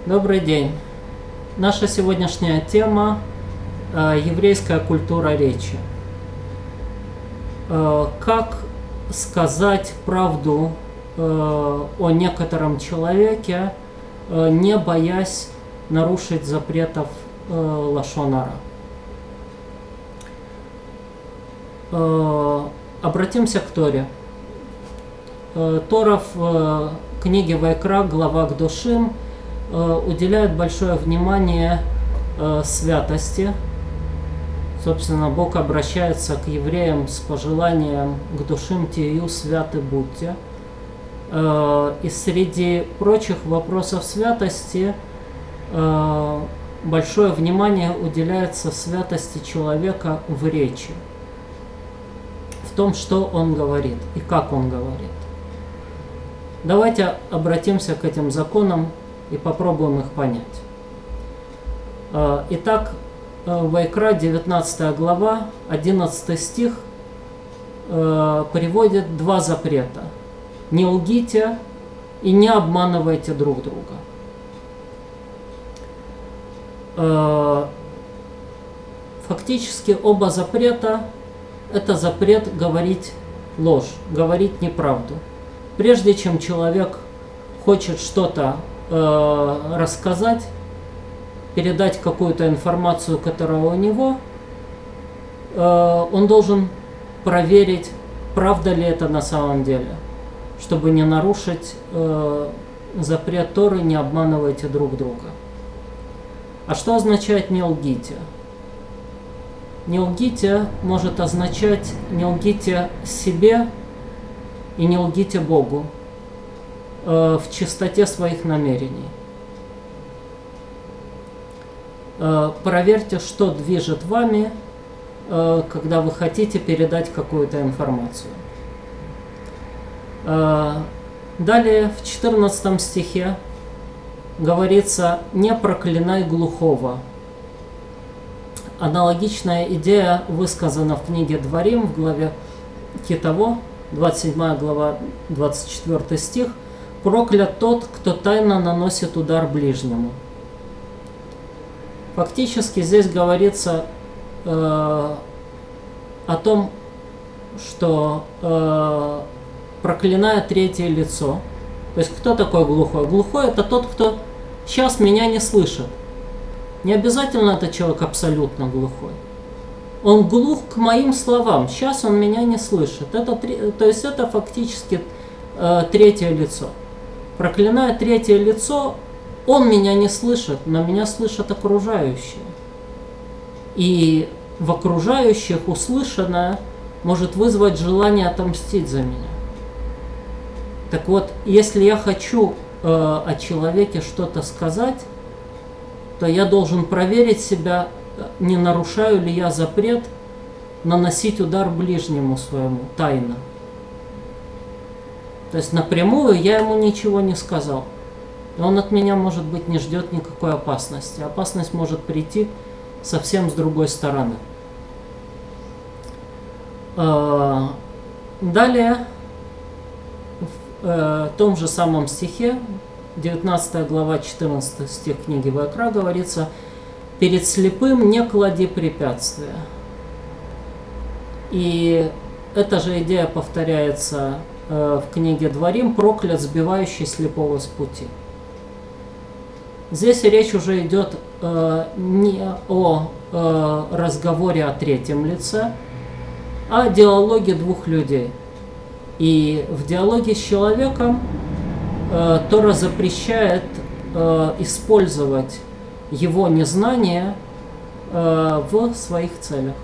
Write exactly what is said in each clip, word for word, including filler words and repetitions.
Добрый день. Наша сегодняшняя тема э, еврейская культура речи. Э, как сказать правду э, о некотором человеке, э, не боясь нарушить запретов э, лашон ара. Э, обратимся к Торе. Э, Тора в э, книге Вайкра, глава Кдошим, уделяет большое внимание э, святости. Собственно, Бог обращается к евреям с пожеланием к душим тию святы будьте. Э, и среди прочих вопросов святости э, большое внимание уделяется святости человека в речи, в том, что он говорит и как он говорит. Давайте обратимся к этим законам и попробуем их понять. Итак, Вайкра, девятнадцатая глава, одиннадцатый стих приводит два запрета. Не лгите и не обманывайте друг друга. Фактически оба запрета – это запрет говорить ложь, говорить неправду. Прежде чем человек хочет что-то рассказать, передать какую-то информацию, которая у него, он должен проверить, правда ли это на самом деле, чтобы не нарушить запрет Торы, не обманывайте друг друга. А что означает «не лгите»? «Не лгите» может означать «не лгите себе» и «не лгите Богу» в чистоте своих намерений. Проверьте, что движет вами, когда вы хотите передать какую-то информацию. Далее в четырнадцатом стихе говорится «не проклинай глухого». Аналогичная идея высказана в книге Дворим в главе Китово, двадцать седьмая глава, двадцать четвёртый стих. «Проклят тот, кто тайно наносит удар ближнему». Фактически здесь говорится э, о том, что э, проклиная третье лицо. То есть кто такой глухой? Глухой – это тот, кто сейчас меня не слышит. Не обязательно этот человек абсолютно глухой. Он глух к моим словам. Сейчас он меня не слышит. Это, то есть это фактически э, третье лицо. Проклиная третье лицо, он меня не слышит, но меня слышат окружающие. И в окружающих услышанное может вызвать желание отомстить за меня. Так вот, если я хочу э, о человеке что-то сказать, то я должен проверить себя, не нарушаю ли я запрет наносить удар ближнему своему тайно. То есть напрямую я ему ничего не сказал. И он от меня, может быть, не ждет никакой опасности. Опасность может прийти совсем с другой стороны. Далее, в том же самом стихе, девятнадцатая глава, четырнадцатый стих книги Вайкра, говорится: «Перед слепым не клади препятствия». И эта же идея повторяется в книге Дворим: «Проклят, сбивающий слепого с пути». Здесь речь уже идет э, не о э, разговоре о третьем лице, а о диалоге двух людей. И в диалоге с человеком э, Тора запрещает э, использовать его незнание э, в своих целях.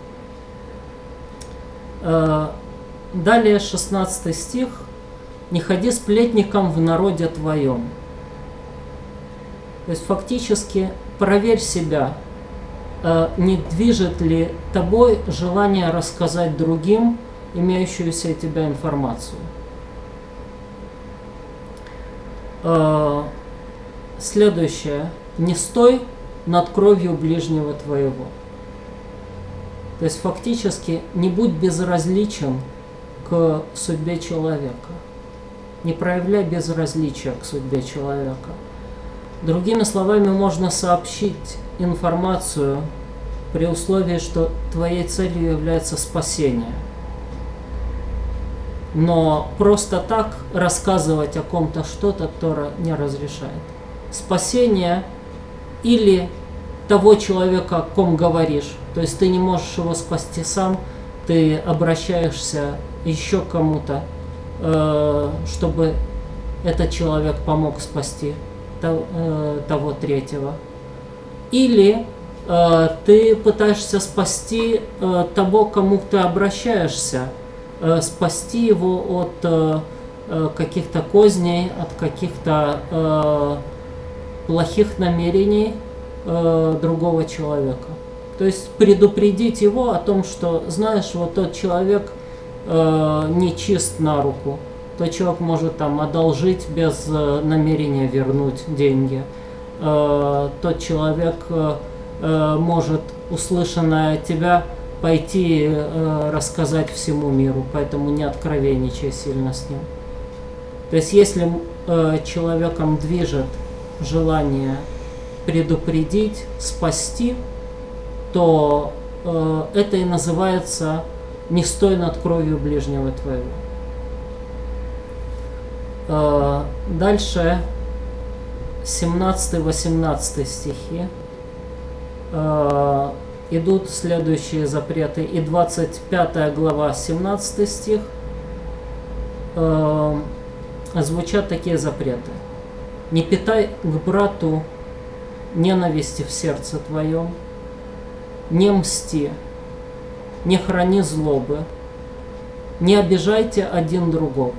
Э, далее шестнадцатый стих. «Не ходи сплетником в народе твоем». То есть фактически проверь себя, не движет ли тобой желание рассказать другим имеющуюся у тебя информацию. Следующее. Не стой над кровью ближнего твоего. То есть фактически не будь безразличен к судьбе человека. Не проявляй безразличия к судьбе человека. Другими словами, можно сообщить информацию при условии, что твоей целью является спасение. Но просто так рассказывать о ком-то что-то Тора не разрешает. Спасение или того человека, о ком говоришь, то есть ты не можешь его спасти сам, ты обращаешься еще к кому-то, э, чтобы этот человек помог спасти того, э, того третьего. Или э, ты пытаешься спасти э, того, к кому ты обращаешься, э, спасти его от э, э, каких-то козней, от каких-то э, плохих намерений э, другого человека. То есть предупредить его о том, что, знаешь, вот тот человек э, не чист на руку, тот человек может там одолжить без э, намерения вернуть деньги, э, тот человек э, э, может, услышанное от тебя, пойти э, рассказать всему миру, поэтому не откровенничай сильно с ним. То есть если э, человеком движет желание предупредить, спасти, то э, это и называется «не стой над кровью ближнего твоего». Э, дальше семнадцатый-восемнадцатый стихи э, идут следующие запреты. И двадцать пятая глава, семнадцатый стих, э, звучат такие запреты. «Не питай к брату ненависти в сердце твоем, не мсти, не храни злобы, не обижайте один другого».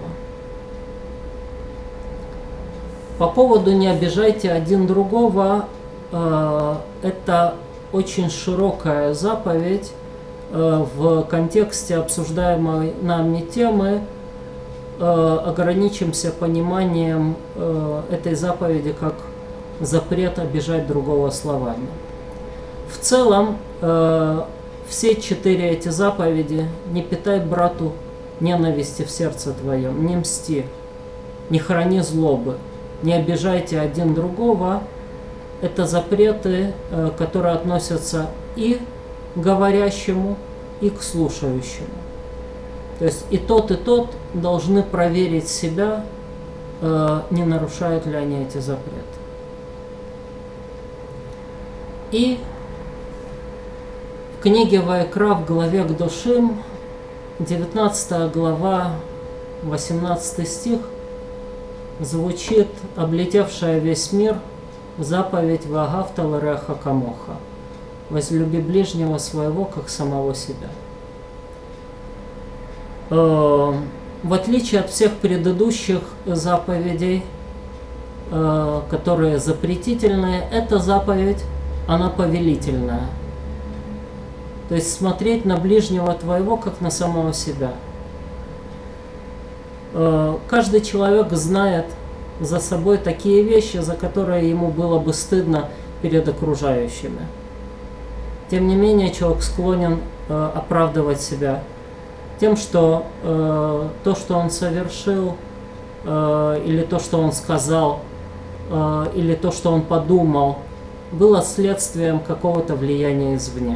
По поводу «не обижайте один другого» э, это очень широкая заповедь э, в контексте обсуждаемой нами темы. Э, ограничимся пониманием э, этой заповеди как запрет обижать другого словами. В целом, э, все четыре эти заповеди: не питай брату ненависти в сердце твоем, не мсти, не храни злобы, не обижайте один другого, это запреты, э, которые относятся и к говорящему, и к слушающему. То есть и тот, и тот должны проверить себя, э, не нарушают ли они эти запреты. И в книге Ваикра в главе Кдошим, девятнадцатая глава, восемнадцатый стих, звучит облетевшая весь мир заповедь «Ваагавта лареха камоха» – «Возлюби ближнего своего, как самого себя». В отличие от всех предыдущих заповедей, которые запретительные, эта заповедь, она повелительная. То есть смотреть на ближнего твоего, как на самого себя. Каждый человек знает за собой такие вещи, за которые ему было бы стыдно перед окружающими. Тем не менее, человек склонен оправдывать себя тем, что э, то, что он совершил, э, или то, что он сказал, э, или то, что он подумал, было следствием какого-то влияния извне.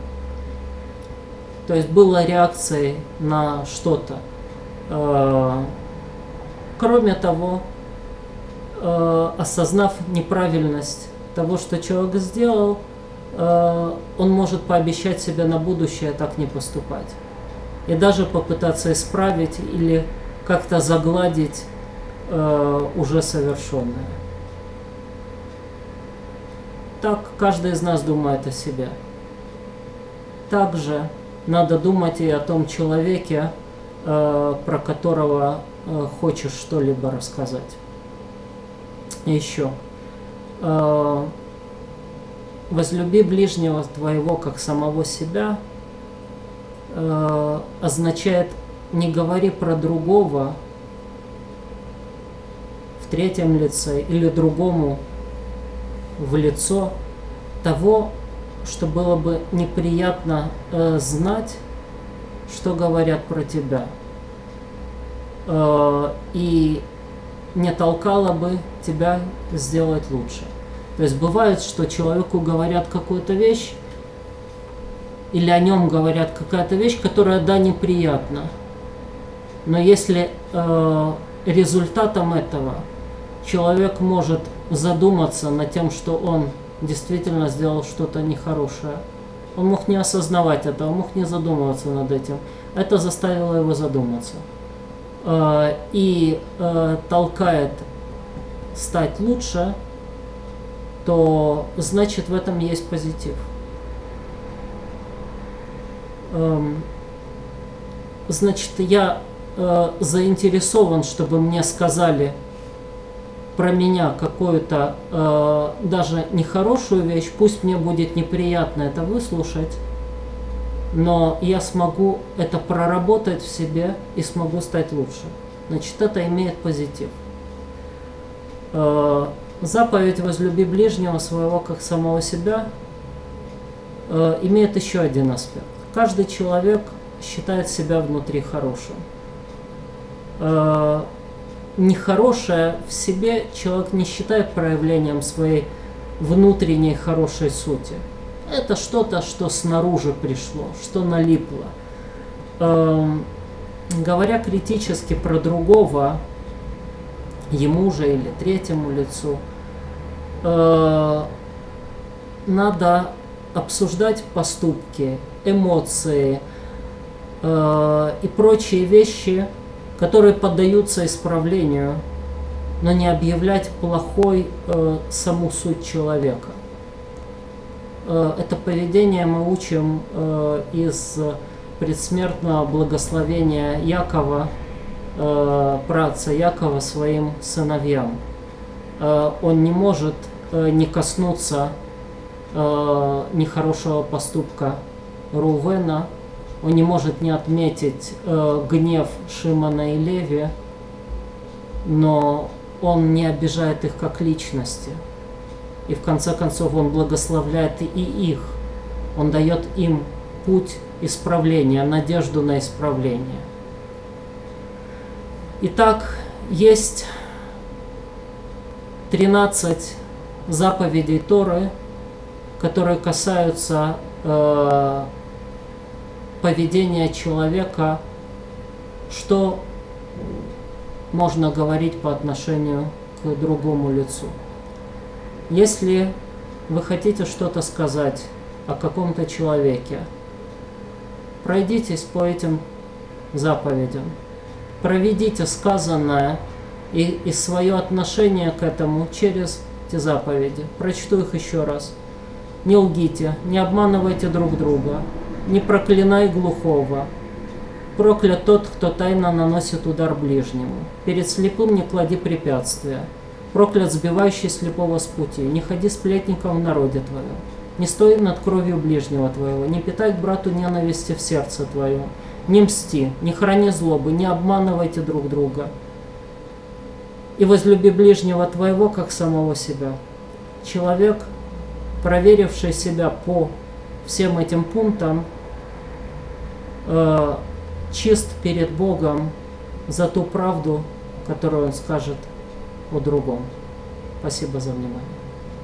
То есть было реакцией на что-то. Э, кроме того, э, осознав неправильность того, что человек сделал, э, он может пообещать себе на будущее так не поступать. И даже попытаться исправить или как-то загладить э, уже совершенное. Так каждый из нас думает о себе. Также надо думать и о том человеке, э, про которого э, хочешь что-либо рассказать. Еще. Э, возлюби ближнего твоего, как самого себя, означает: не говори про другого в третьем лице или другому в лицо того, что было бы неприятно э, знать, что говорят про тебя. Э, и не толкало бы тебя сделать лучше. То есть бывает, что человеку говорят какую-то вещь, или о нем говорят какая-то вещь, которая, да, неприятна. Но если э, результатом этого человек может задуматься над тем, что он действительно сделал что-то нехорошее, он мог не осознавать этого, мог не задумываться над этим. Это заставило его задуматься. Э, и э, толкает стать лучше, то значит в этом есть позитив. Эм, значит, я э, заинтересован, чтобы мне сказали про меня какую-то э, даже нехорошую вещь, пусть мне будет неприятно это выслушать, но я смогу это проработать в себе и смогу стать лучше. Значит, это имеет позитив. Э, заповедь «Возлюби ближнего своего, как самого себя» э, имеет еще один аспект. Каждый человек считает себя внутри хорошим. Э, нехорошее в себе человек не считает проявлением своей внутренней хорошей сути. Это что-то, что снаружи пришло, что налипло. Э, говоря критически про другого, ему же или третьему лицу, э, надо обсуждать поступки, эмоции э, и прочие вещи, которые поддаются исправлению, но не объявлять плохой э, саму суть человека. Э, это поведение мы учим э, из предсмертного благословения Якова, э, праотца Якова своим сыновьям. Э, он не может э, не коснуться э, нехорошего поступка Рувена, он не может не отметить э, гнев Шимона и Леви, но он не обижает их как личности. И в конце концов он благословляет и их. Он дает им путь исправления, надежду на исправление. Итак, есть тринадцать заповедей Торы, которые касаются э, поведения человека, что можно говорить по отношению к другому лицу. Если вы хотите что-то сказать о каком-то человеке, пройдитесь по этим заповедям, проведите сказанное и, и свое отношение к этому через эти заповеди. Прочту их еще раз. Не лгите, не обманывайте друг друга, не проклинай глухого. Проклят тот, кто тайно наносит удар ближнему. Перед слепым не клади препятствия. Проклят сбивающий слепого с пути. Не ходи сплетником в народе твоем. Не стой над кровью ближнего твоего. Не питай к брату ненависти в сердце твоем. Не мсти, не храни злобы, не обманывайте друг друга. И возлюби ближнего твоего, как самого себя. Человек, проверивший себя по всем этим пунктам, э, чист перед Богом за ту правду, которую он скажет о другом. Спасибо за внимание.